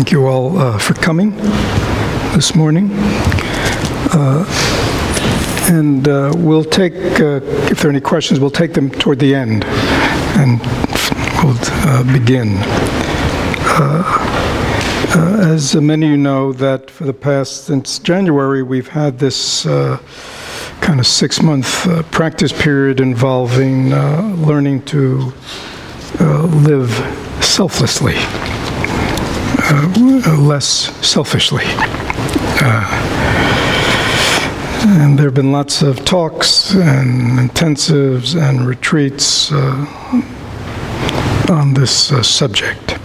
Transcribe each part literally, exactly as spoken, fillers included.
Thank you all uh, for coming this morning. Uh, and uh, we'll take, uh, if there are any questions, we'll take them toward the end, and we'll uh, begin. Uh, uh, as many of you know, that for the past, since January, we've had this uh, kind of six-month uh, practice period involving uh, learning to uh, live selflessly. Uh, less selfishly. Uh, and there have been lots of talks and intensives and retreats uh, on this uh, subject.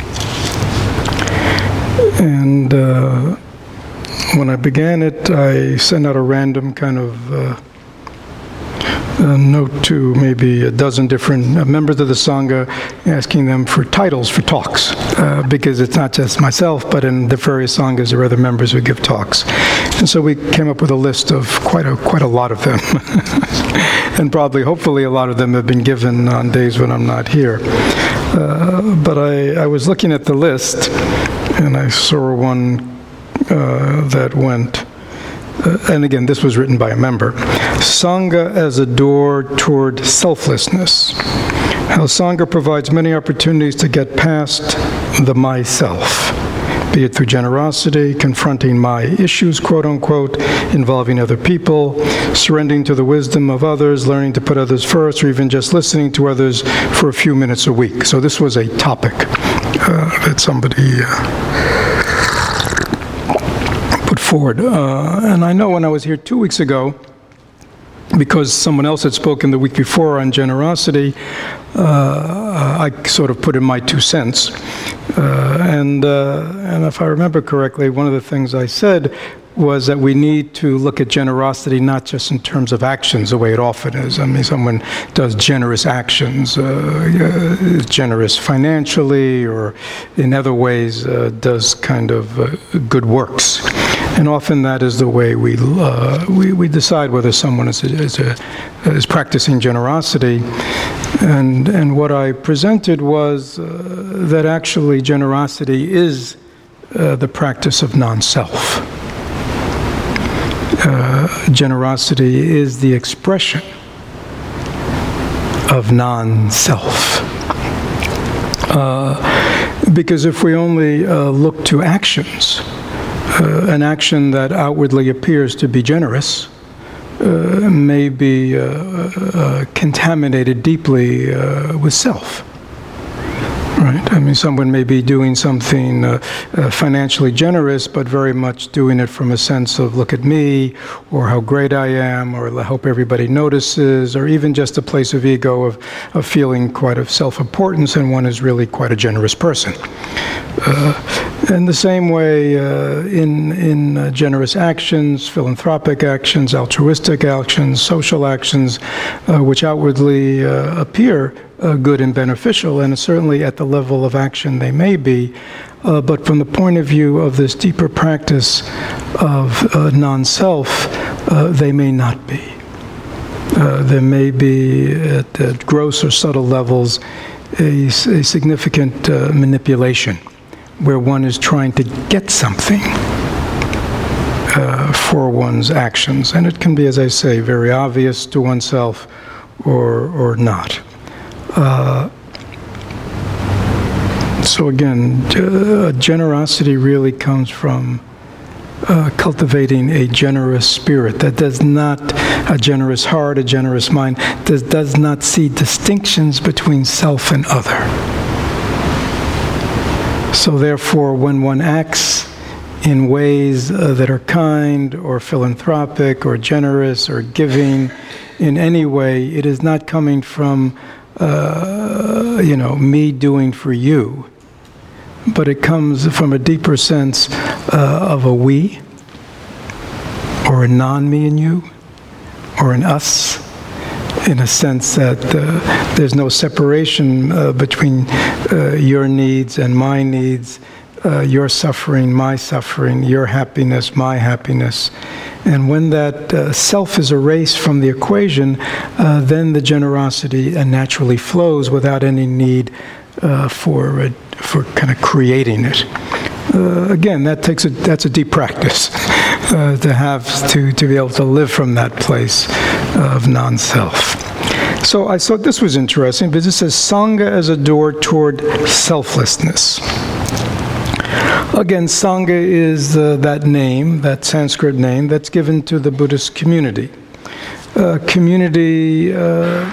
And uh, when I began it, I sent out a random kind of uh, a note to maybe a dozen different uh, members of the Sangha, asking them for titles for talks, uh, because it's not just myself, but in the various Sanghas there are other members who give talks. And so we came up with a list of quite a quite a lot of them. And probably, hopefully, a lot of them have been given on days when I'm not here. Uh, but I, I was looking at the list, and I saw one uh, that went, Uh, and again, this was written by a member. Sangha as a door toward selflessness. How Sangha provides many opportunities to get past the myself, be it through generosity, confronting my issues, quote unquote, involving other people, surrendering to the wisdom of others, learning to put others first, or even just listening to others for a few minutes a week. So this was a topic uh, that somebody Uh, forward. Uh, and I know when I was here two weeks ago, because someone else had spoken the week before on generosity, uh, I sort of put in my two cents. Uh, and, uh, and if I remember correctly, one of the things I said was that we need to look at generosity not just in terms of actions, the way it often is. I mean, someone does generous actions, uh, is generous financially, or in other ways uh, does kind of uh, good works. And often that is the way we uh, we, we decide whether someone is a, is, a, is practicing generosity. And and what I presented was uh, that actually generosity is uh, the practice of non-self. Uh, generosity is the expression of non-self. Uh, because if we only uh, look to actions, uh, an action that outwardly appears to be generous uh, may be uh, uh, contaminated deeply uh, with self. Right. I mean, someone may be doing something uh, uh, financially generous, but very much doing it from a sense of look at me, or how great I am, or I hope everybody notices, or even just a place of ego of, of feeling quite of self-importance, and one is really quite a generous person. Uh, in the same way, uh, in, in uh, generous actions, philanthropic actions, altruistic actions, social actions, uh, which outwardly uh, appear Uh, good and beneficial, and certainly at the level of action they may be, uh, but from the point of view of this deeper practice of uh, non-self, uh, they may not be. Uh, there may be, at, at gross or subtle levels, a, a significant uh, manipulation, where one is trying to get something uh, for one's actions. And it can be, as I say, very obvious to oneself or, or not. Uh, so again, uh, generosity really comes from uh, cultivating a generous spirit that does not, a generous heart, a generous mind, does, does not see distinctions between self and other. So therefore, when one acts in ways uh, that are kind or philanthropic or generous or giving in any way, it is not coming from Uh, you know, me doing for you, but it comes from a deeper sense uh, of a we, or a non-me in you, or an us, in a sense that uh, there's no separation uh, between uh, your needs and my needs, uh, your suffering, my suffering, your happiness, my happiness. And when that uh, self is erased from the equation, uh, then the generosity uh, naturally flows without any need uh, for uh, for kind of creating it. Uh, again, that takes a, that's a deep practice uh, to have to, to be able to live from that place of non-self. So I thought this was interesting, because it says Sangha as a door toward selflessness. Again, Sangha is uh, that name, that Sanskrit name, that's given to the Buddhist community. Uh, community, uh,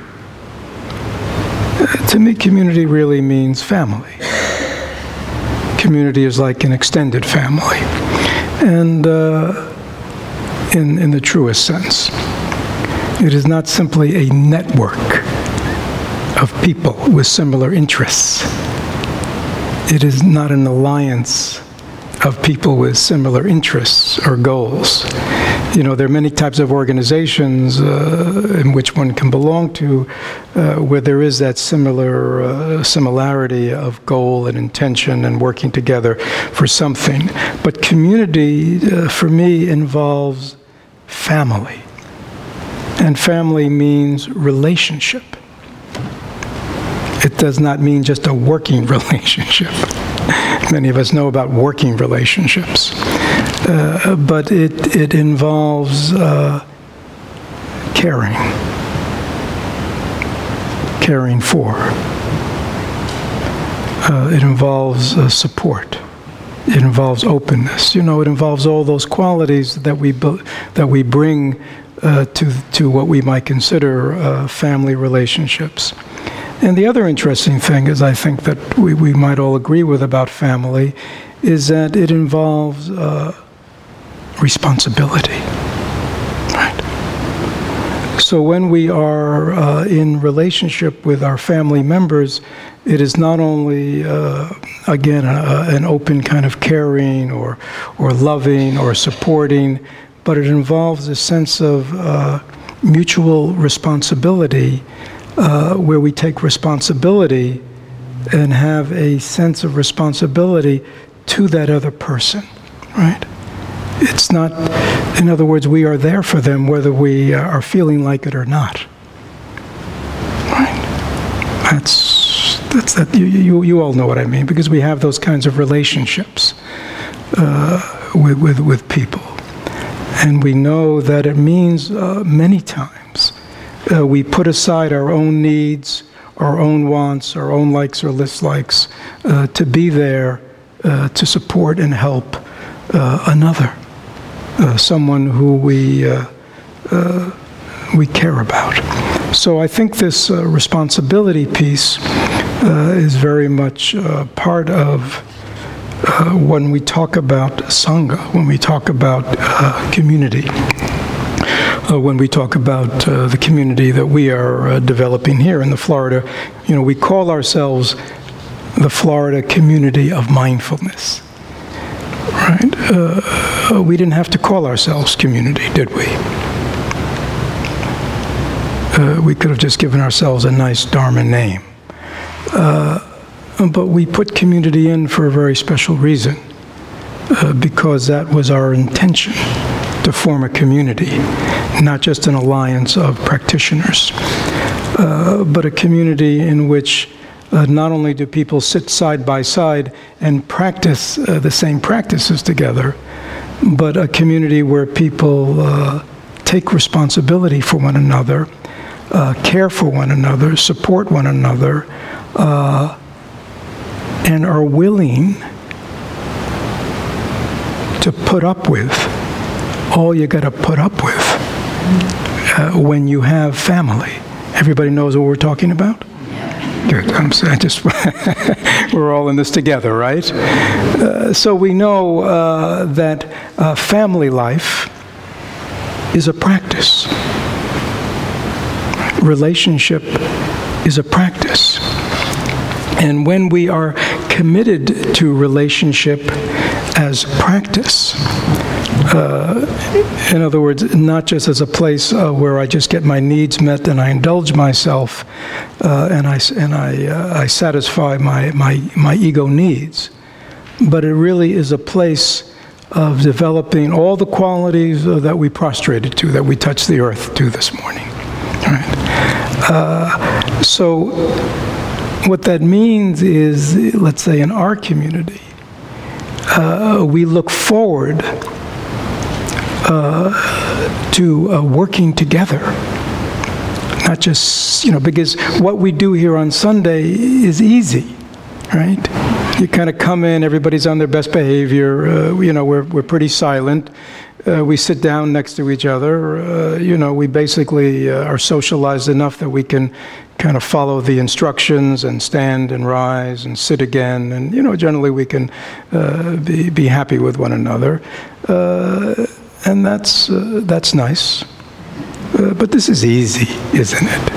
to me, community really means family. Community is like an extended family, and uh, in, in the truest sense. It is not simply a network of people with similar interests. It is not an alliance of people with similar interests or goals. You know, there are many types of organizations uh, in which one can belong to uh, where there is that similar uh, similarity of goal and intention and working together for something. But community, uh, for me, involves family. And family means relationship. It does not mean just a working relationship. Many of us know about working relationships. Uh, but it, it involves uh, caring. Caring for. Uh, it involves uh, support. It involves openness. You know, it involves all those qualities that we that we bring uh, to to what we might consider uh, family relationships. And the other interesting thing is, I think that we, we might all agree with about family, is that it involves uh, responsibility. Right? So when we are uh, in relationship with our family members, it is not only, uh, again, a, an open kind of caring or, or loving or supporting, but it involves a sense of uh, mutual responsibility, uh, where we take responsibility and have a sense of responsibility to that other person, right? It's not, in other words, we are there for them whether we are feeling like it or not. Right? That's, that's that, you, you, you all know what I mean, because we have those kinds of relationships uh, with, with, with people. And we know that it means uh, many times uh, we put aside our own needs, our own wants, our own likes or dislikes uh, to be there uh, to support and help uh, another. Uh, someone who we uh, uh, we care about. So I think this uh, responsibility piece uh, is very much uh, part of uh, when we talk about Sangha, when we talk about uh, community, uh, when we talk about uh, the community that we are uh, developing here in the Florida. You know, we call ourselves the Florida Community of Mindfulness. Right? Uh, we didn't have to call ourselves community, did we? Uh, we could have just given ourselves a nice Dharma name. Uh, but we put community in for a very special reason, uh, because that was our intention, to form a community, not just an alliance of practitioners, uh, but a community in which Uh, not only do people sit side by side and practice uh, the same practices together, but a community where people uh, take responsibility for one another, uh, care for one another, support one another, uh, and are willing to put up with all you got to put up with uh, when you have family. Everybody knows what we're talking about? Good. I'm I just we're all in this together, right? Uh, so we know uh, that uh, family life is a practice. Relationship is a practice. And when we are committed to relationship as practice, Uh, in other words, not just as a place uh, where I just get my needs met and I indulge myself uh, and I and I uh, I satisfy my, my my ego needs, but it really is a place of developing all the qualities uh, that we prostrated to, that we touched the earth to this morning. Right? Uh, so what that means is, let's say in our community, uh, we look forward uh, to uh, working together. Not just, you know, because what we do here on Sunday is easy, right? You kind of come in, everybody's on their best behavior, uh, you know, we're, we're pretty silent. Uh, we sit down next to each other. Uh, you know, we basically uh, are socialized enough that we can kind of follow the instructions and stand and rise and sit again. And, you know, generally we can uh, be, be happy with one another. Uh, and that's, uh, that's nice. Uh, but this is easy, isn't it?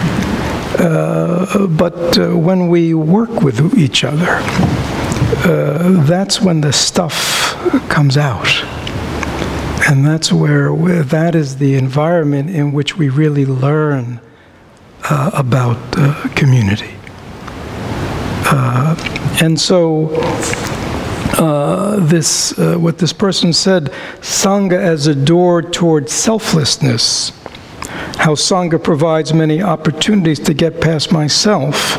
Uh, but uh, when we work with each other, uh, that's when the stuff comes out. And that's where, where that is the environment in which we really learn uh, about uh, community. Uh, and so uh, this, uh, what this person said, Sangha as a door toward selflessness, how Sangha provides many opportunities to get past myself,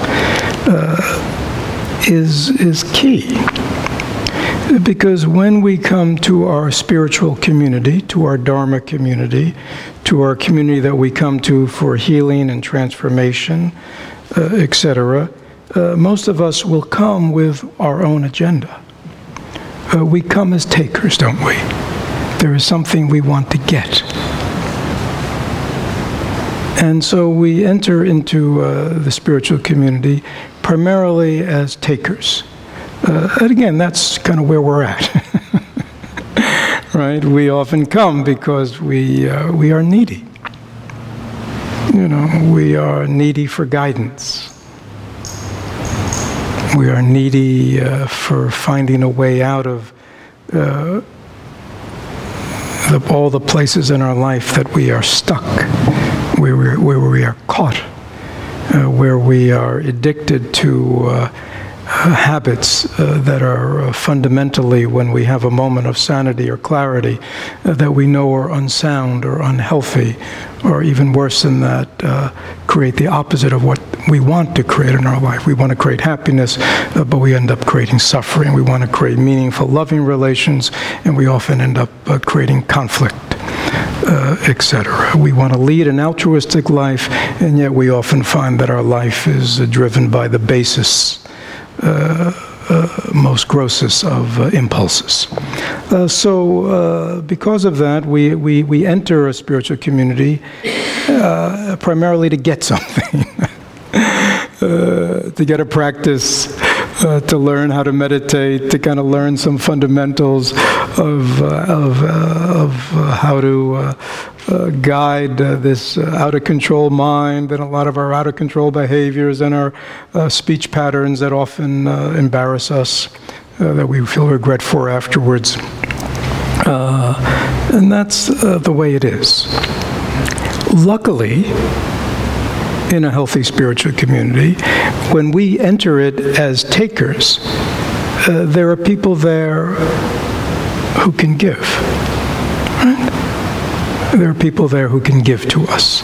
uh, is, is key. Because when we come to our spiritual community, to our Dharma community, to our community that we come to for healing and transformation, uh, et cetera, uh, most of us will come with our own agenda. Uh, we come as takers, don't we? There is something we want to get. And so we enter into uh, the spiritual community primarily as takers. Uh, and again, that's kind of where we're at, right? We often come because we uh, we are needy. You know, we are needy for guidance. We are needy uh, for finding a way out of uh, the, all the places in our life that we are stuck, where we where we are caught, uh, where we are addicted to. Uh, Uh, habits uh, that are uh, fundamentally, when we have a moment of sanity or clarity, uh, that we know are unsound or unhealthy, or even worse than that, uh, create the opposite of what we want to create in our life. We want to create happiness, uh, but we end up creating suffering. We want to create meaningful, loving relations, and we often end up uh, creating conflict. Uh, et cetera. We want to lead an altruistic life, and yet we often find that our life is uh, driven by the basis Uh, uh, most grossest of uh, impulses. Uh, so uh, because of that, we, we, we enter a spiritual community uh, primarily to get something, uh, to get a practice, uh, to learn how to meditate, to kind of learn some fundamentals of, uh, of, uh, of uh, how to uh, Uh, guide uh, this uh, out-of-control mind and a lot of our out-of-control behaviors and our uh, speech patterns that often uh, embarrass us, uh, that we feel regret for afterwards. Uh, and that's uh, the way it is. Luckily, in a healthy spiritual community, when we enter it as takers, uh, there are people there who can give. Right? There are people there who can give to us,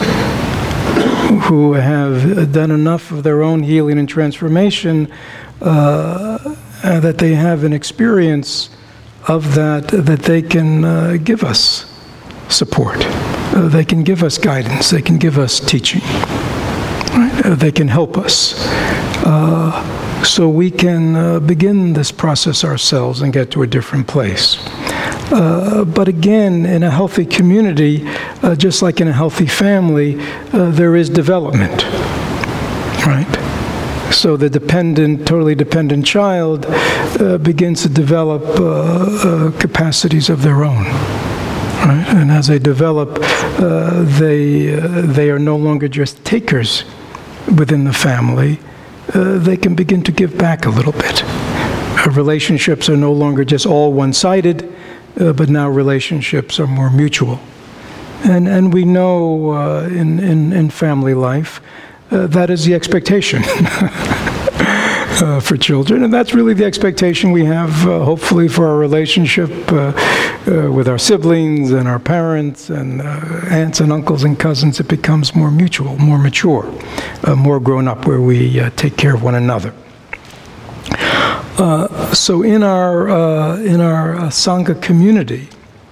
who have done enough of their own healing and transformation uh, that they have an experience of that, that they can uh, give us support. Uh, they can give us guidance. They can give us teaching. Right? Uh, they can help us. Uh, so we can uh, begin this process ourselves and get to a different place. Uh, but again, in a healthy community, uh, just like in a healthy family, uh, there is development, right? So the dependent, totally dependent child uh, begins to develop uh, uh, capacities of their own, right? And as they develop, uh, they, uh, they are no longer just takers within the family. Uh, they can begin to give back a little bit. Uh, relationships are no longer just all one-sided, Uh, but now relationships are more mutual. And and we know uh, in, in, in family life, uh, that is the expectation uh, for children. And that's really the expectation we have, uh, hopefully, for our relationship uh, uh, with our siblings and our parents and uh, aunts and uncles and cousins. It becomes more mutual, more mature, uh, more grown up, where we uh, take care of one another. Uh, so in our uh, in our uh, Sangha community,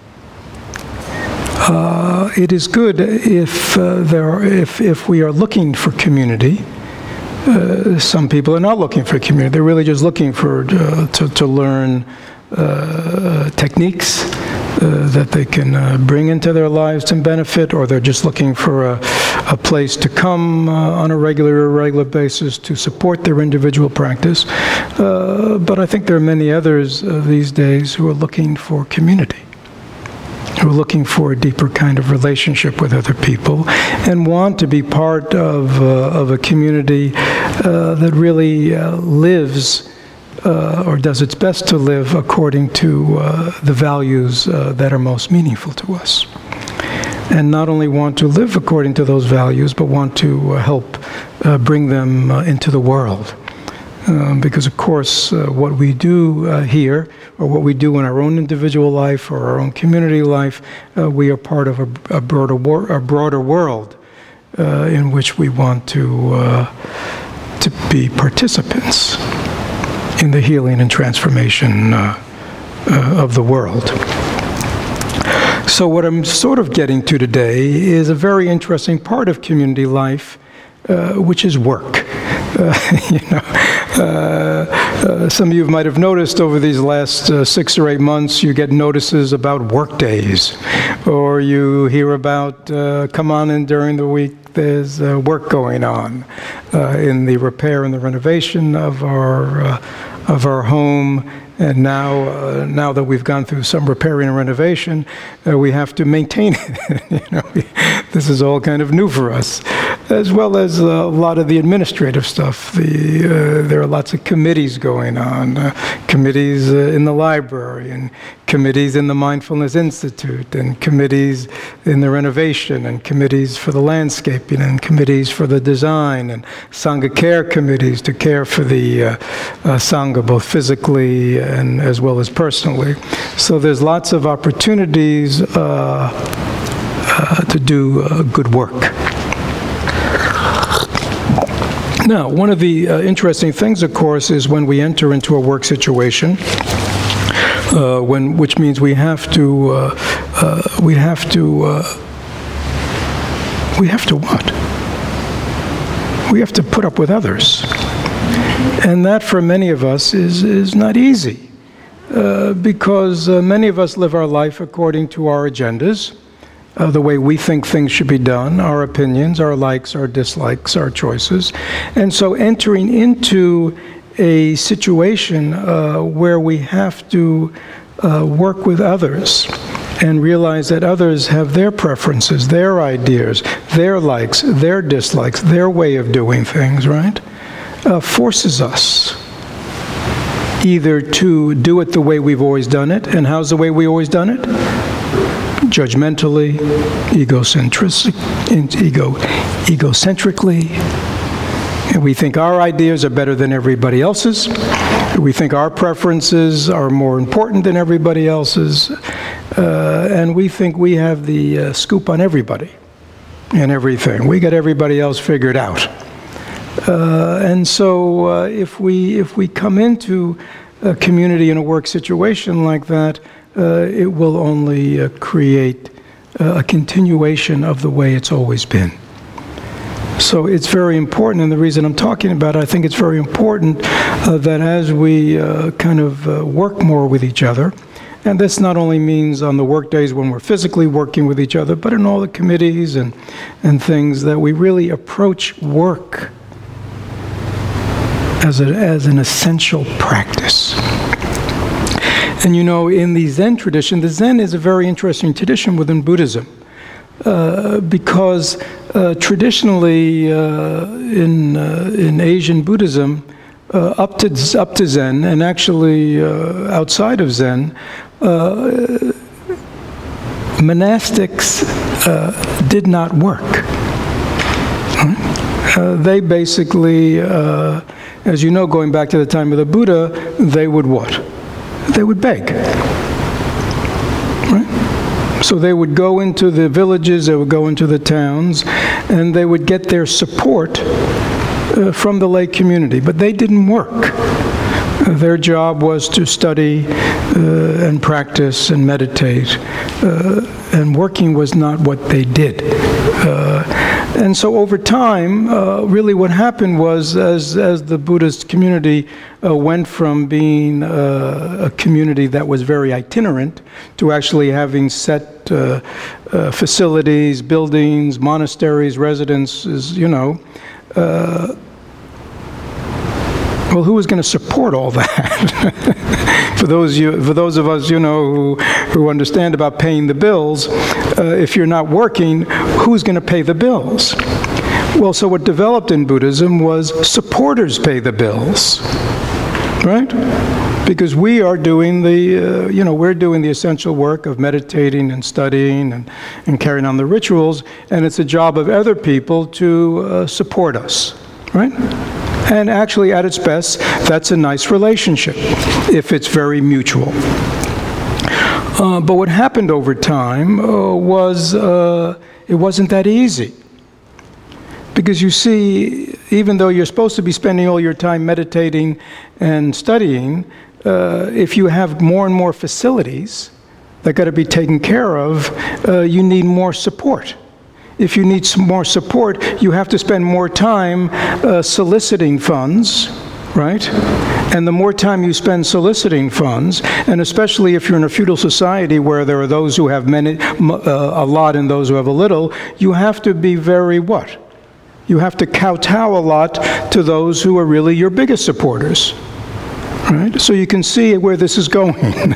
uh, it is good if uh, there are, if if we are looking for community. Uh, some people are not looking for community; they're really just looking for uh, to to learn uh, techniques uh, that they can uh, bring into their lives and benefit, or they're just looking for a, a place to come uh, on a regular, irregular basis to support their individual practice. Uh, but I think there are many others uh, these days who are looking for community, who are looking for a deeper kind of relationship with other people and want to be part of, uh, of a community uh, that really uh, lives uh, or does its best to live according to uh, the values uh, that are most meaningful to us. And not only want to live according to those values, but want to uh, help uh, bring them uh, into the world. Um, because, of course, uh, what we do uh, here, or what we do in our own individual life or our own community life, uh, we are part of a, a, broader, wor- a broader world uh, in which we want to, uh, to be participants in the healing and transformation uh, uh, of the world. So what I'm sort of getting to today is a very interesting part of community life, uh, which is work. Uh, you know, uh, uh, some of you might have noticed over these last uh, six or eight months, you get notices about work days, or you hear about, uh, come on in during the week, there's uh, work going on uh, in the repair and the renovation of our uh, of our home. And now, uh, now that we've gone through some repairing and renovation, uh, we have to maintain it. you know, we, this is all kind of new for us, as well as uh, a lot of the administrative stuff. The, uh, there are lots of committees going on, uh, committees uh, in the library, and committees in the Mindfulness Institute, and committees in the renovation, and committees for the landscaping, and committees for the design, and Sangha care committees to care for the uh, uh, Sangha, both physically and as well as personally. So there's lots of opportunities uh, uh, to do uh, good work. Now, one of the uh, interesting things, of course, is when we enter into a work situation, uh, when which means we have to uh, uh, we have to uh, we have to what? We have to put up with others. And that, for many of us, is, is not easy, uh, because uh, many of us live our life according to our agendas, uh, the way we think things should be done, our opinions, our likes, our dislikes, our choices. And so entering into a situation uh, where we have to uh, work with others and realize that others have their preferences, their ideas, their likes, their dislikes, their way of doing things, right? Uh, forces us either to do it the way we've always done it. And how's the way we always done it? Judgmentally, egocentric, ego, egocentrically. And we think our ideas are better than everybody else's. We think our preferences are more important than everybody else's. Uh, and we think we have the uh, scoop on everybody and everything. We got everybody else figured out. Uh, and so uh, if we if we come into a community in a work situation like that, uh, it will only uh, create uh, a continuation of the way it's always been. So it's very important, and the reason I'm talking about it, I think it's very important uh, that as we uh, kind of uh, work more with each other, and this not only means on the work days when we're physically working with each other, but in all the committees and, and things, that we really approach work As, a, as an essential practice. And you know, in the Zen tradition, the Zen is a very interesting tradition within Buddhism, uh, because uh, traditionally uh, in uh, in Asian Buddhism, uh, up to up to Zen, and actually uh, outside of Zen, uh, monastics uh, did not work. Uh, they basically uh, As you know, going back to the time of the Buddha, they would what? They would beg. Right? So they would go into the villages, they would go into the towns, and they would get their support uh, from the lay community. But they didn't work. Their job was to study uh, and practice and meditate, uh, and working was not what they did. Uh, and so over time, uh, really what happened was, as, as the Buddhist community uh, went from being uh, a community that was very itinerant to actually having set uh, uh, facilities, buildings, monasteries, residences, you know, uh, well, who was going to support all that? for those you, for those of us, you know, who who understand about paying the bills, uh, if you're not working, who's going to pay the bills? Well, so what developed in Buddhism was supporters pay the bills, right? Because we are doing the, uh, you know, we're doing the essential work of meditating and studying and, and carrying on the rituals, and it's the job of other people to uh, support us, right? And actually, at its best, that's a nice relationship, if it's very mutual. Uh, but what happened over time uh, was, uh, it wasn't that easy. Because you see, even though you're supposed to be spending all your time meditating and studying, uh, if you have more and more facilities that got to be taken care of, uh, you need more support. If you need some more support, you have to spend more time uh, soliciting funds, right? And the more time you spend soliciting funds, and especially if you're in a feudal society where there are those who have many, uh, a lot and those who have a little, you have to be very what? You have to kowtow a lot to those who are really your biggest supporters, right? So you can see where this is going.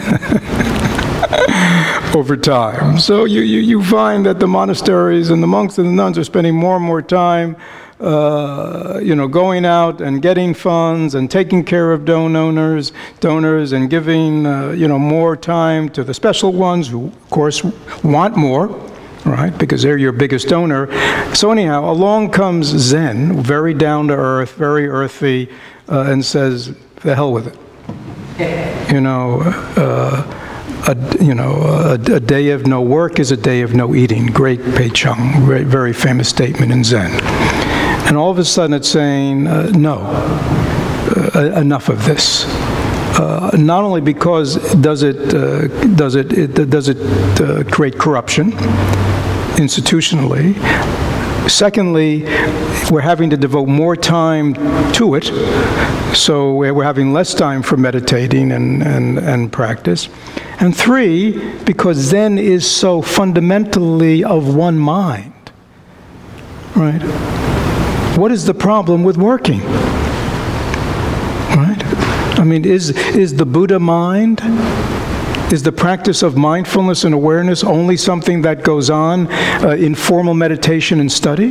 Over time. So you, you, you find that the monasteries and the monks and the nuns are spending more and more time uh, you know, going out and getting funds and taking care of donors, donors and giving uh, you know, more time to the special ones who, of course, want more, right, because they're your biggest donor. So anyhow, along comes Zen, very down to earth, very earthy, uh, and says, the hell with it. You know, uh, A, you know, a, a day of no work is a day of no eating. Great Pei Cheng, very, very famous statement in Zen. And all of a sudden it's saying, uh, no, uh, enough of this. Uh, not only because does it, uh, does it, it does it uh, create corruption institutionally, secondly, we're having to devote more time to it, so we're having less time for meditating and, and, and practice. And three, because Zen is so fundamentally of one mind, right? What is the problem with working, right? I mean, is, is the Buddha mind, is the practice of mindfulness and awareness only something that goes on uh, in formal meditation and study?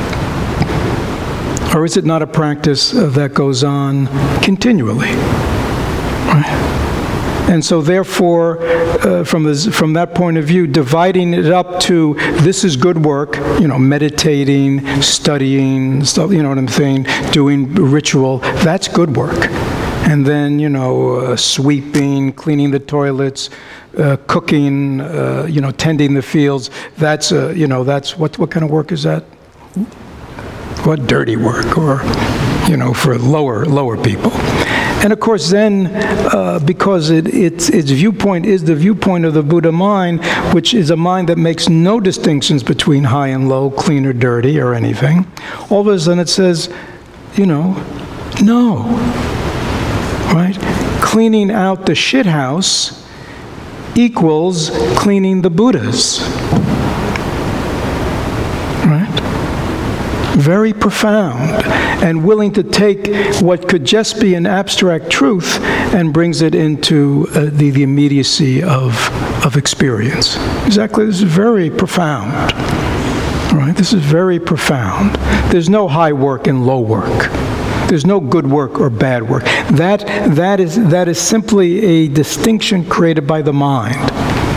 Or is it not a practice uh, that goes on continually, right? And so therefore, uh, from, this, from that point of view, dividing it up to this is good work, you know, meditating, studying, stuff, you know what I'm saying, doing ritual, that's good work. And then, you know, uh, sweeping, cleaning the toilets, uh, cooking, uh, you know, tending the fields, that's, uh, you know, that's, what, what kind of work is that? What dirty work, or, you know, for lower, lower people. And of course then, uh, because it, its, its viewpoint is the viewpoint of the Buddha mind, which is a mind that makes no distinctions between high and low, clean or dirty or anything, all of a sudden it says, you know, no, right? Cleaning out the shit house equals cleaning the Buddhas, right? Very profound, and willing to take what could just be an abstract truth and brings it into uh, the, the immediacy of, of experience. Exactly, this is very profound. All right, this is very profound. There's no high work and low work. There's no good work or bad work. That, that, is, that is simply a distinction created by the mind.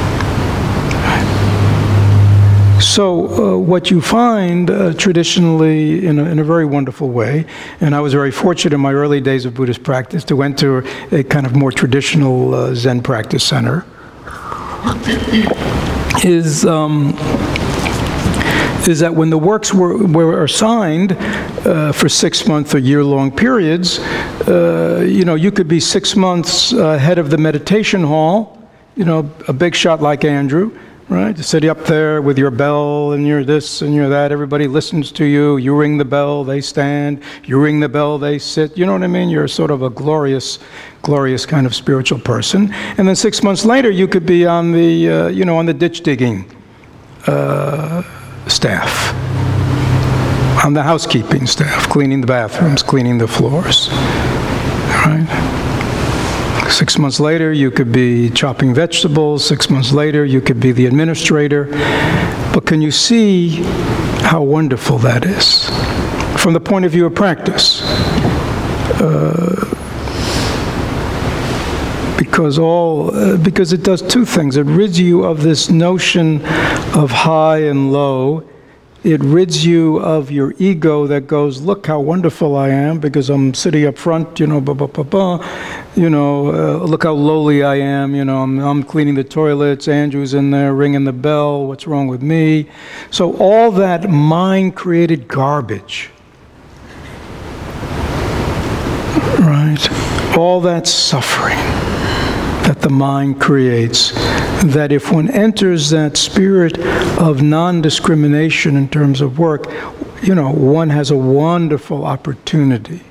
So uh, what you find uh, traditionally in a, in a very wonderful way, and I was very fortunate in my early days of Buddhist practice to enter a kind of more traditional uh, Zen practice center, is um, is that when the works were, were assigned uh, for six-month or year-long periods, uh, you know, you could be six months uh, head of the meditation hall, you know, a big shot like Andrew, right? You sit up there with your bell and your this and your that. Everybody listens to you. You ring the bell, they stand. You ring the bell, they sit. You know what I mean? You're sort of a glorious, glorious kind of spiritual person. And then six months later, you could be on the, uh, you know, on the ditch digging uh, staff, on the housekeeping staff, cleaning the bathrooms, cleaning the floors, right? Six months later, you could be chopping vegetables. Six months later, you could be the administrator. But can you see how wonderful that is from the point of view of practice? Uh, because all, uh, because it does two things. It rids you of this notion of high and low. It rids you of your ego that goes, look how wonderful I am because I'm sitting up front, you know, blah, blah, blah, blah. You know, uh, look how lowly I am, you know, I'm, I'm cleaning the toilets, Andrew's in there ringing the bell, what's wrong with me? So all that mind-created garbage, right? All that suffering that the mind creates, that if one enters that spirit of non-discrimination in terms of work, you know, one has a wonderful opportunity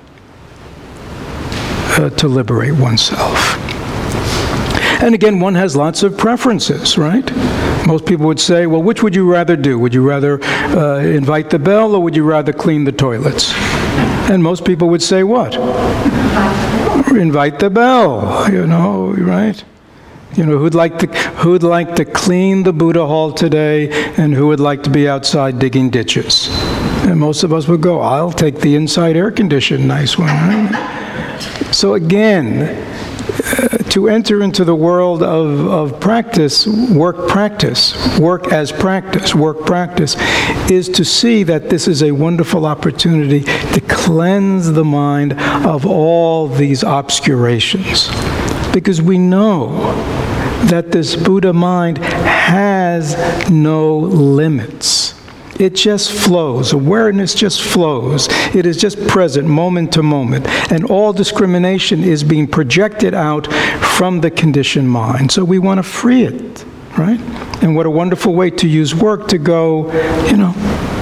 uh, to liberate oneself. And again, one has lots of preferences, right? Most people would say, well, which would you rather do? Would you rather uh, invite the bell, or would you rather clean the toilets? And most people would say what? Invite the bell, you know, right? You know, who'd like to who'd like to clean the Buddha hall today, and who would like to be outside digging ditches? And most of us would go, I'll take the inside air-conditioned nice one, right? So again, uh, to enter into the world of, of practice, work practice, work as practice, work practice, is to see that this is a wonderful opportunity to cleanse the mind of all these obscurations. Because we know that this Buddha mind has no limits. It just flows. Awareness just flows. It is just present, moment to moment. And all discrimination is being projected out from the conditioned mind. So we want to free it, right? And what a wonderful way to use work to go, you know.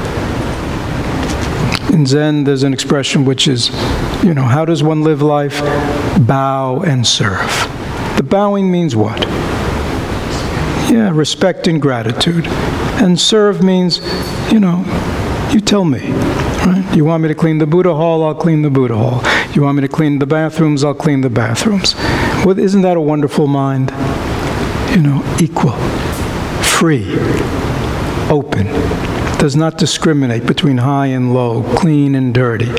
In Zen, there's an expression which is, you know, how does one live life? Bow and serve. The bowing means what? Yeah, respect and gratitude. And serve means, you know, you tell me, right? You want me to clean the Buddha hall, I'll clean the Buddha hall. You want me to clean the bathrooms, I'll clean the bathrooms. Well, isn't that a wonderful mind? You know, equal, free, open, does not discriminate between high and low, clean and dirty.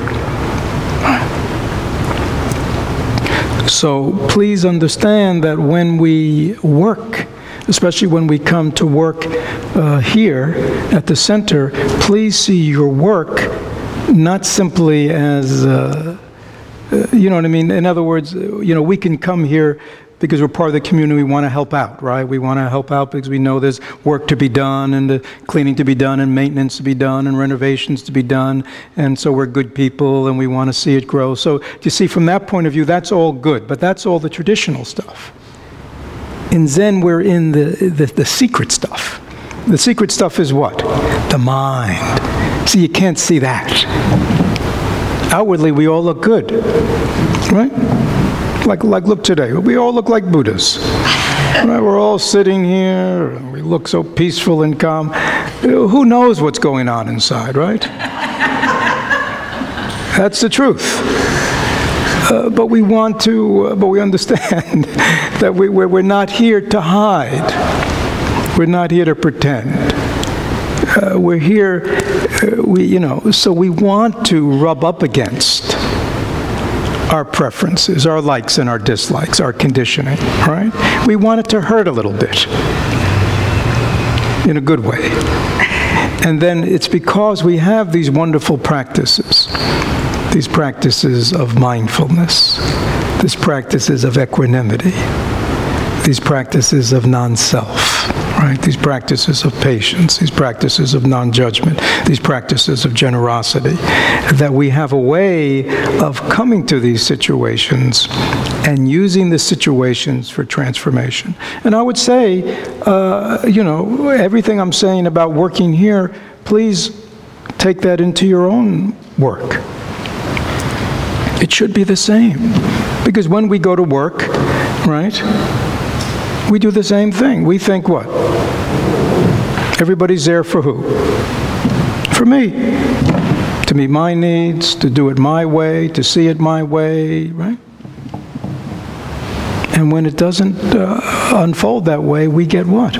So please understand that when we work, especially when we come to work uh, here at the center, please see your work not simply as, uh, uh, you know what I mean? In other words, you know, we can come here because we're part of the community, we want to help out, right? We want to help out because we know there's work to be done, and the cleaning to be done, and maintenance to be done, and renovations to be done, and so we're good people, and we want to see it grow. So, you see, from that point of view, that's all good, but that's all the traditional stuff. In Zen, we're in the, the, the secret stuff. The secret stuff is what? The mind. See, you can't see that. Outwardly, we all look good, right? Like, like, look today, we all look like Buddhas. Right? We're all sitting here, and we look so peaceful and calm. Who knows what's going on inside, right? That's the truth. Uh, but we want to, uh, but we understand that we, we're, we're not here to hide. We're not here to pretend. Uh, we're here, uh, we, you know, so we want to rub up against our preferences, our likes and our dislikes, our conditioning, right? We want it to hurt a little bit, in a good way. And then it's because we have these wonderful practices, these practices of mindfulness, these practices of equanimity, these practices of non-self, right? These practices of patience, these practices of non-judgment, these practices of generosity, that we have a way of coming to these situations and using the situations for transformation. And I would say, uh, you know, everything I'm saying about working here, please take that into your own work. It should be the same. Because when we go to work, right, we do the same thing. We think what? Everybody's there for who? For me. To meet my needs, to do it my way, to see it my way, right? And when it doesn't uh, unfold that way, we get what?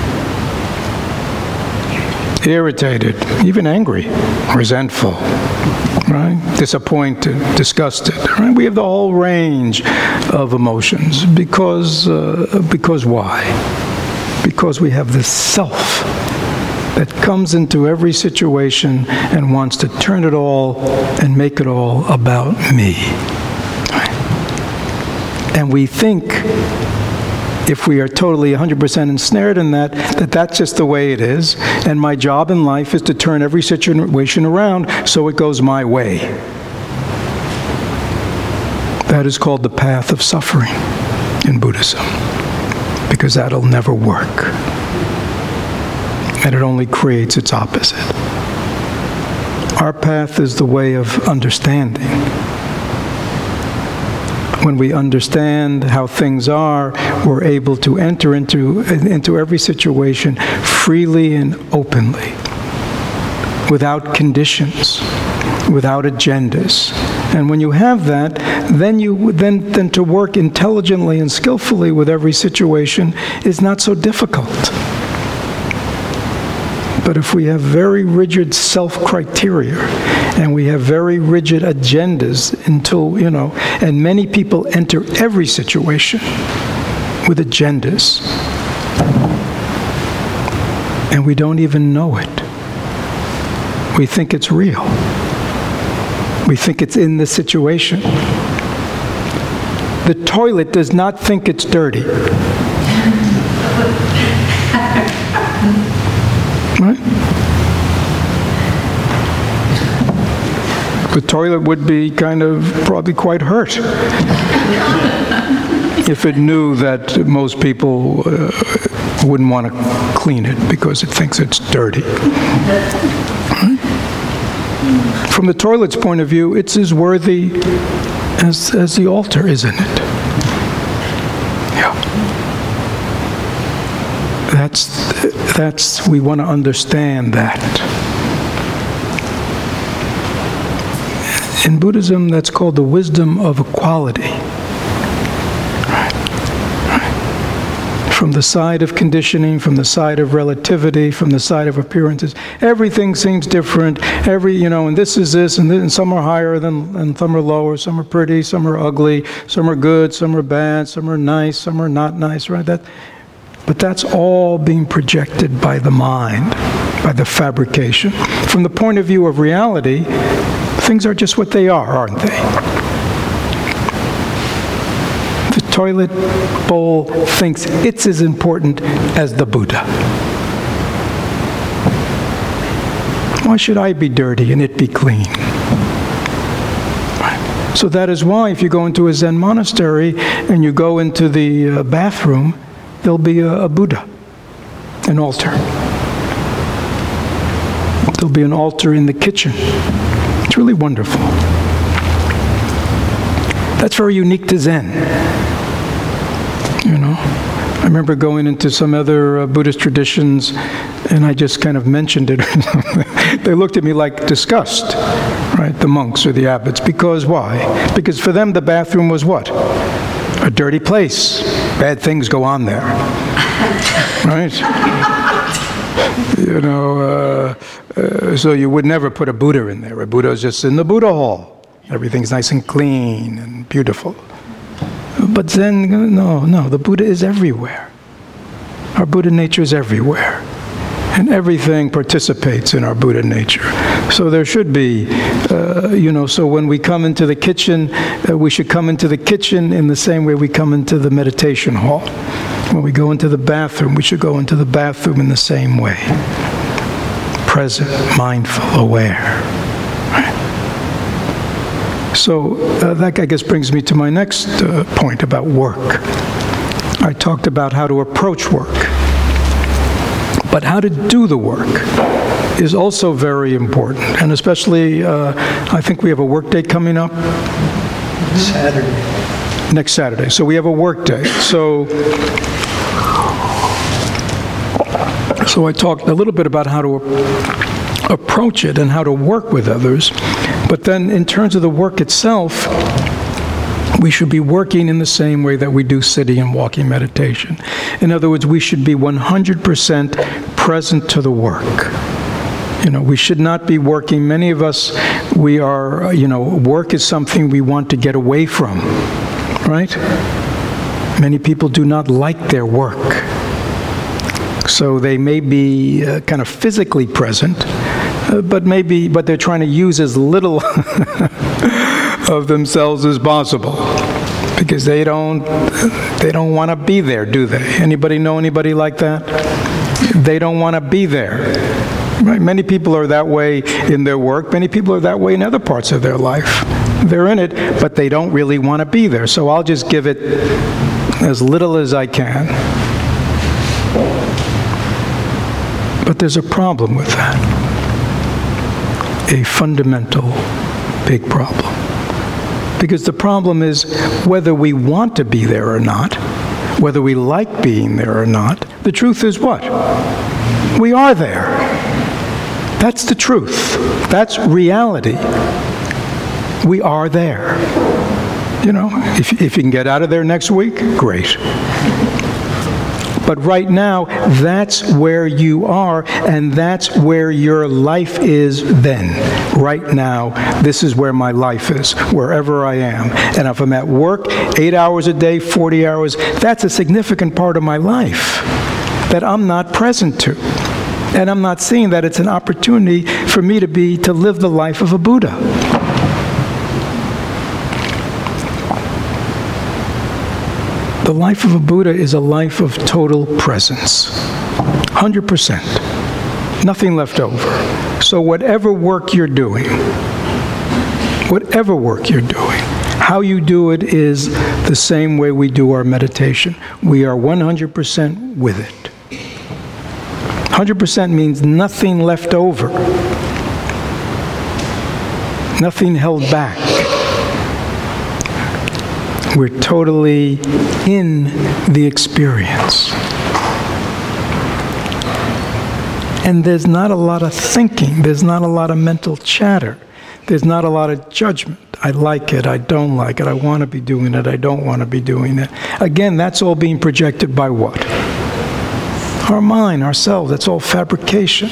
Irritated, even angry, resentful, right? Disappointed, disgusted, right? We have the whole range of emotions because, uh, because why? Because we have this self that comes into every situation and wants to turn it all and make it all about me. Right? And we think, if we are totally one hundred percent ensnared in that, that that's just the way it is, and my job in life is to turn every situation around so it goes my way. That is called the path of suffering in Buddhism, because that'll never work. And it only creates its opposite. Our path is the way of understanding. When we understand how things are, we're able to enter into, into every situation freely and openly, without conditions, without agendas. And when you have that, then you then, then to work intelligently and skillfully with every situation is not so difficult. But if we have very rigid self-criteria, and we have very rigid agendas until, you know, and many people enter every situation with agendas, and we don't even know it. We think it's real. We think it's in the situation. The toilet does not think it's dirty. Right? The toilet would be kind of probably quite hurt if it knew that most people uh, wouldn't want to clean it because it thinks it's dirty. Right? From the toilet's point of view, it's as worthy as, as the altar, isn't it? Yeah. That's, that's, we want to understand that. In Buddhism, that's called the wisdom of equality. Right. Right. From the side of conditioning, from the side of relativity, from the side of appearances, everything seems different. Every, you know, and this is this, and, this, and some are higher than, and some are lower. Some are pretty, some are ugly, some are good, some are bad, some are nice, some are not nice. Right? That. But that's all being projected by the mind, by the fabrication. From the point of view of reality, things are just what they are, aren't they? The toilet bowl thinks it's as important as the Buddha. Why should I be dirty and it be clean? Right. So that is why if you go into a Zen monastery and you go into the uh, bathroom, there'll be a, a Buddha, an altar. There'll be an altar in the kitchen. It's really wonderful. That's very unique to Zen. You know, I remember going into some other uh, Buddhist traditions, and I just kind of mentioned it. They looked at me like disgust, right? The monks or the abbots. Because why? Because for them the bathroom was what? A dirty place. Bad things go on there. Right? You know, uh, uh, so you would never put a Buddha in there. A Buddha is just in the Buddha hall. Everything's nice and clean and beautiful. But Zen, no, no, the Buddha is everywhere. Our Buddha nature is everywhere. And everything participates in our Buddha nature. So there should be, uh, you know, so when we come into the kitchen, uh, we should come into the kitchen in the same way we come into the meditation hall. When we go into the bathroom, we should go into the bathroom in the same way. Present, mindful, aware. Right? So uh, that, I guess, brings me to my next uh, point about work. I talked about how to approach work. But how to do the work is also very important. And especially, uh, I think we have a work day coming up. Saturday. Next Saturday. So we have a work day. So, so I talked a little bit about how to approach it and how to work with others. But then in terms of the work itself, we should be working in the same way that we do sitting and walking meditation. In other words, we should be one hundred percent present to the work. You know, we should not be working. Many of us, we are, you know, work is something we want to get away from, right? Many people do not like their work. So they may be uh, kind of physically present, uh, but maybe, but they're trying to use as little of themselves as possible, because they don't they don't want to be there, do they? Anybody know anybody like that? They don't want to be there. Right? Many people are that way in their work. Many people are that way in other parts of their life. They're in it, but they don't really want to be there. So I'll just give it as little as I can. But there's a problem with that. A fundamental, big problem. Because the problem is whether we want to be there or not, whether we like being there or not, the truth is what? We are there. That's the truth. That's reality. We are there. You know, if, if you can get out of there next week, great. But right now, that's where you are, and that's where your life is then. Right now, this is where my life is, wherever I am. And if I'm at work, eight hours a day, forty hours, that's a significant part of my life that I'm not present to. And I'm not seeing that it's an opportunity for me to be, to live the life of a Buddha. The life of a Buddha is a life of total presence. one hundred percent. Nothing left over. So whatever work you're doing, whatever work you're doing, how you do it is the same way we do our meditation. We are one hundred percent with it. one hundred percent means nothing left over. Nothing held back. We're totally in the experience. And there's not a lot of thinking. There's not a lot of mental chatter. There's not a lot of judgment. I like it. I don't like it. I want to be doing it. I don't want to be doing it. Again, that's all being projected by what? Our mind, ourselves. That's all fabrication.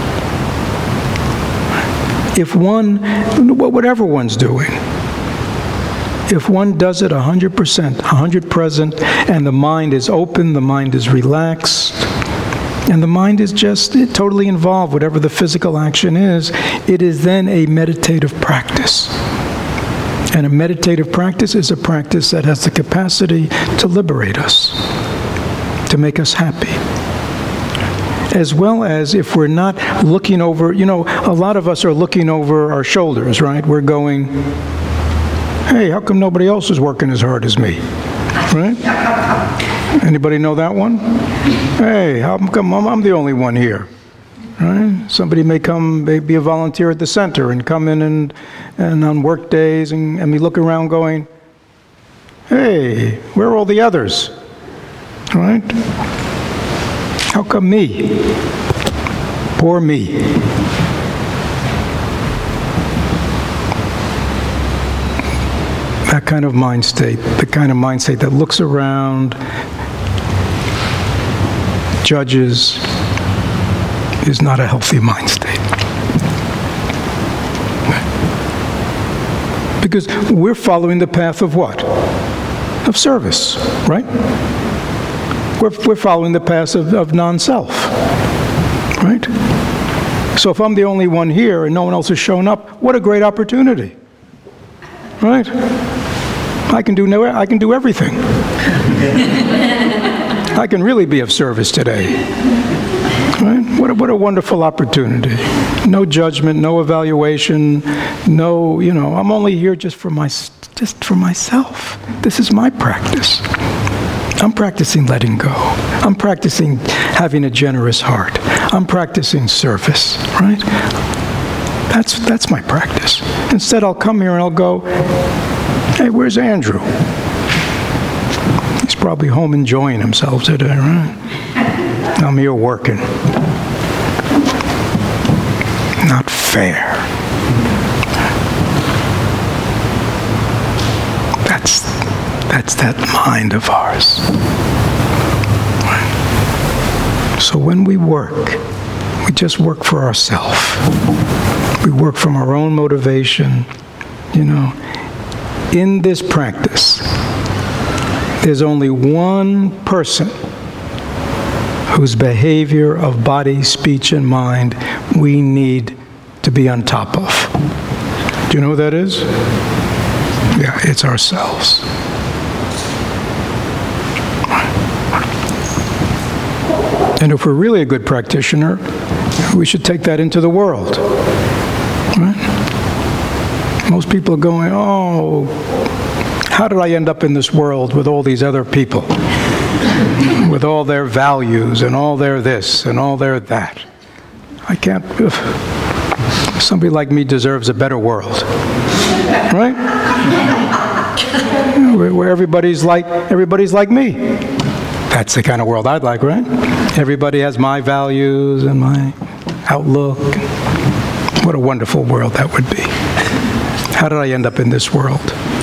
If one, whatever one's doing, if one does it one hundred percent, one hundred present, and the mind is open, the mind is relaxed, and the mind is just totally involved, whatever the physical action is, it is then a meditative practice. And a meditative practice is a practice that has the capacity to liberate us, to make us happy. As well as if we're not looking over, you know, a lot of us are looking over our shoulders, right? We're going, hey, how come nobody else is working as hard as me? Right? Anybody know that one? Hey, how come I'm the only one here? Right? Somebody may come, may be a volunteer at the center and come in and, and on work days and, and we look around going, hey, where are all the others? Right? How come me? Poor me. That kind of mind state, the kind of mind state that looks around, judges, is not a healthy mind state. Because we're following the path of what? Of service, right? We're, we're following the path of, of non-self, right? So if I'm the only one here and no one else has shown up, what a great opportunity, right? I can do no, I can do everything. I can really be of service today. Right? What a, what a wonderful opportunity. No judgment, no evaluation, no, you know, I'm only here just for my, just for myself. This is my practice. I'm practicing letting go. I'm practicing having a generous heart. I'm practicing service, right? That's, that's my practice. Instead, I'll come here and I'll go, hey, where's Andrew? He's probably home enjoying himself today, right? I'm here working. Not fair. That's, that's that mind of ours. So when we work, we just work for ourselves. We work from our own motivation. You know, in this practice, there's only one person whose behavior of body, speech, and mind we need to be on top of. Do you know who that is? Yeah, it's ourselves. And if we're really a good practitioner, we should take that into the world. Right? Most people are going, oh, how did I end up in this world with all these other people? With all their values and all their this and all their that. I can't, ugh. Somebody like me deserves a better world. Right? Where, where everybody's like, everybody's like me. That's the kind of world I'd like, right? Everybody has my values and my outlook. What a wonderful world that would be. How did I end up in this world?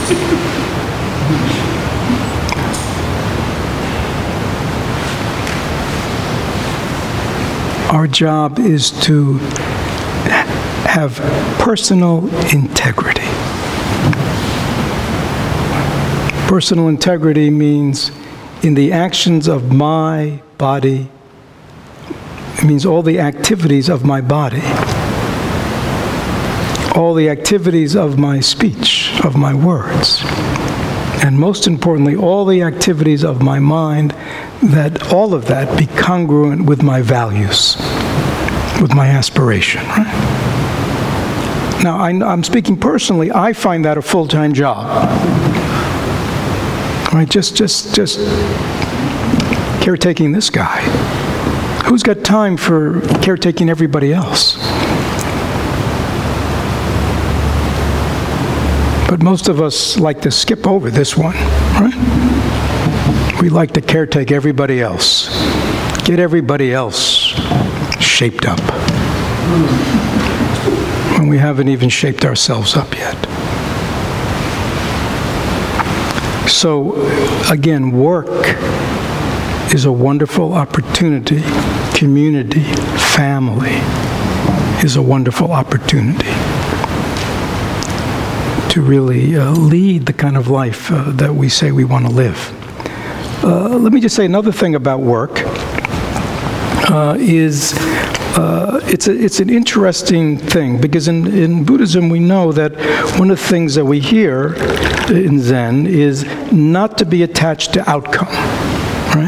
Our job is to have personal integrity. Personal integrity means in the actions of my body, it means all the activities of my body, all the activities of my speech, of my words, and most importantly, all the activities of my mind, that all of that be congruent with my values, with my aspiration, right? Now, I, I'm speaking personally, I find that a full-time job. Right, just, just, just caretaking this guy. Who's got time for caretaking everybody else? But most of us like to skip over this one, right? We like to caretake everybody else, get everybody else shaped up, when we haven't even shaped ourselves up yet. So, again, work is a wonderful opportunity. Community, family is a wonderful opportunity to really uh, lead the kind of life uh, that we say we want to live. Uh, let me just say another thing about work uh, is uh, it's, a, it's an interesting thing, because in, in Buddhism we know that one of the things that we hear in Zen is not to be attached to outcome, right?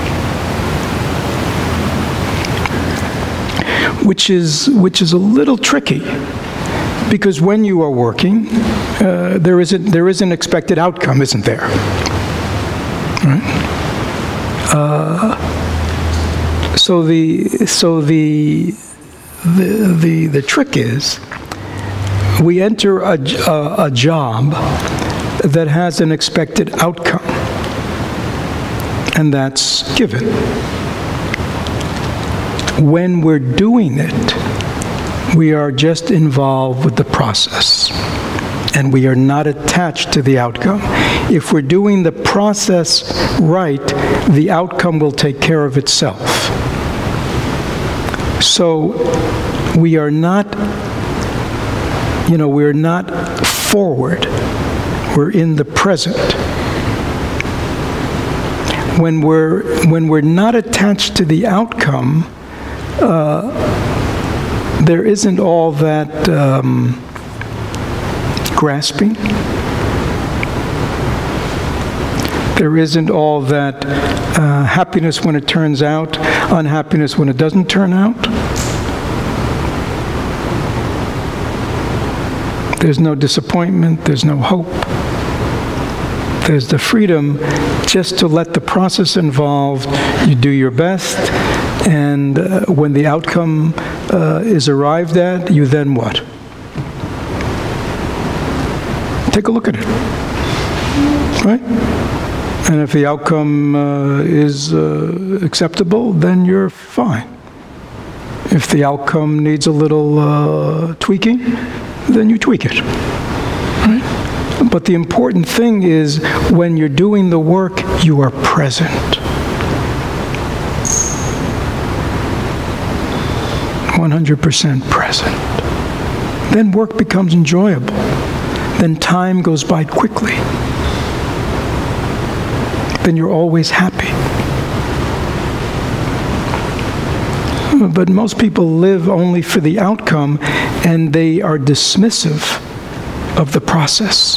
Which is, which is a little tricky, because when you are working, uh, there is a, there is an expected outcome, isn't there? Right? Uh, so the so the the the the trick is, we enter a, a, a job that has an expected outcome, and that's given. When we're doing it, we are just involved with the process, and we are not attached to the outcome. If we're doing the process right, the outcome will take care of itself. So we are not, you know, we're not forward. We're in the present. When we're, when we're not attached to the outcome, uh, there isn't all that um, grasping. There isn't all that uh, happiness when it turns out, unhappiness when it doesn't turn out. There's no disappointment, there's no hope. There's the freedom just to let the process involved. You do your best, and uh, when the outcome uh, is arrived at, you then what? Take a look at it, right? And if the outcome uh, is uh, acceptable, then you're fine. If the outcome needs a little uh, tweaking, then you tweak it, right? But the important thing is, when you're doing the work, you are present. one hundred percent present. Then work becomes enjoyable. Then time goes by quickly. Then you're always happy. But most people live only for the outcome, and they are dismissive of the process.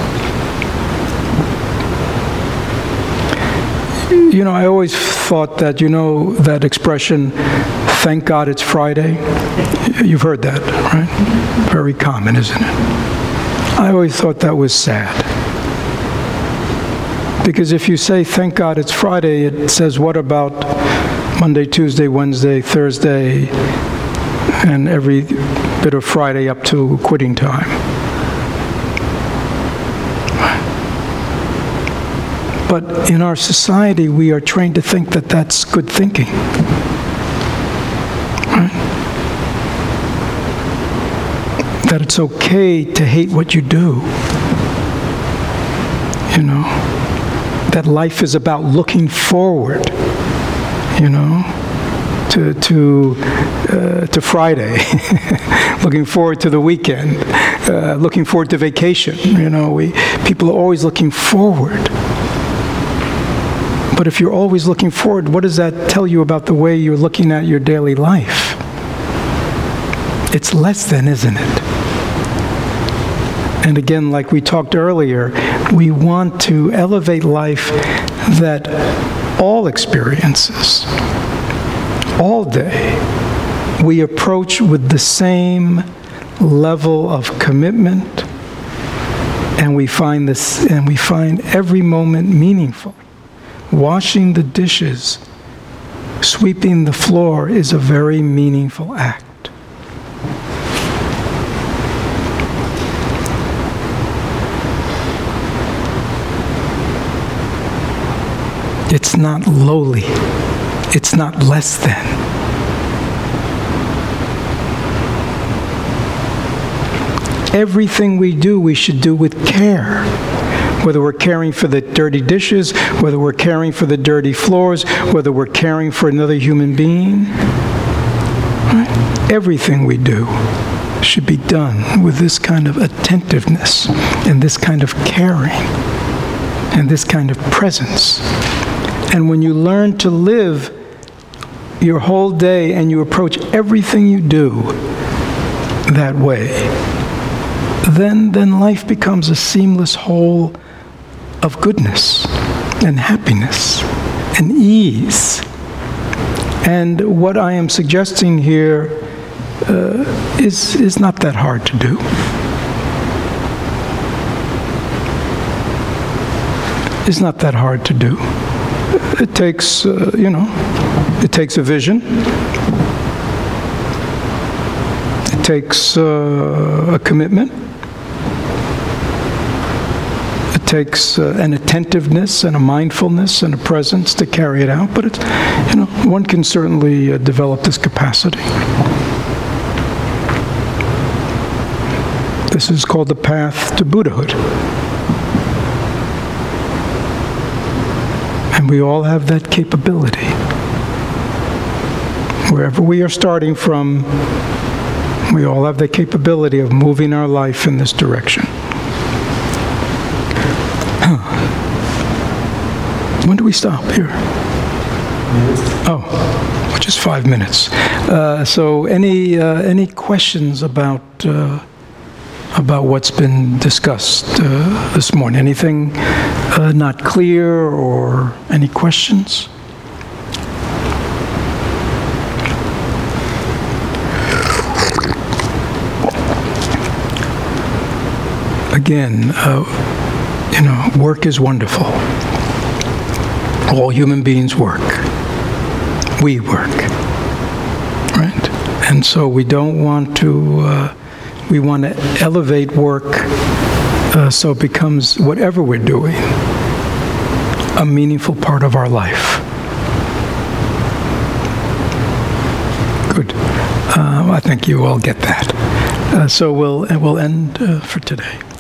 You know, I always thought that, you know, that expression, thank God it's Friday. You've heard that, right? Very common, isn't it? I always thought that was sad. Because if you say, thank God it's Friday, it says, what about Monday, Tuesday, Wednesday, Thursday, and every bit of Friday up to quitting time? But in our society, we are trained to think that that's good thinking. Right? That it's okay to hate what you do. You know? That life is about looking forward, you know, to to uh, to Friday, looking forward to the weekend, uh, looking forward to vacation. You know, we people are always looking forward. But if you're always looking forward, what does that tell you about the way you're looking at your daily life? It's less than, isn't it? And again, like we talked earlier, we want to elevate life that all experiences, all day, we approach with the same level of commitment, and we find this, and we find every moment meaningful. Washing the dishes, sweeping the floor is a very meaningful act. It's not lowly. It's not less than. Everything we do, we should do with care. Whether we're caring for the dirty dishes, whether we're caring for the dirty floors, whether we're caring for another human being. Right? Everything we do should be done with this kind of attentiveness and this kind of caring and this kind of presence. And when you learn to live your whole day and you approach everything you do that way, then, then life becomes a seamless whole of goodness and happiness and ease. And what I am suggesting here uh, is, is not that hard to do. It's not that hard to do. It takes, uh, you know, it takes a vision. It takes uh, a commitment. It takes uh, an attentiveness and a mindfulness and a presence to carry it out. But it's, you know, one can certainly uh, develop this capacity. This is called the path to Buddhahood. And we all have that capability. Wherever we are starting from, we all have the capability of moving our life in this direction. When do we stop here? Oh, just five minutes. Uh, so any uh, any questions about uh, about what's been discussed uh, this morning? Anything uh, not clear or any questions? Again, uh, you know, work is wonderful. All human beings work. We work, right? And so we don't want to, uh, we want to elevate work uh, so it becomes, whatever we're doing, a meaningful part of our life. Good. Uh, I think you all get that. Uh, so we'll, we'll end uh, for today.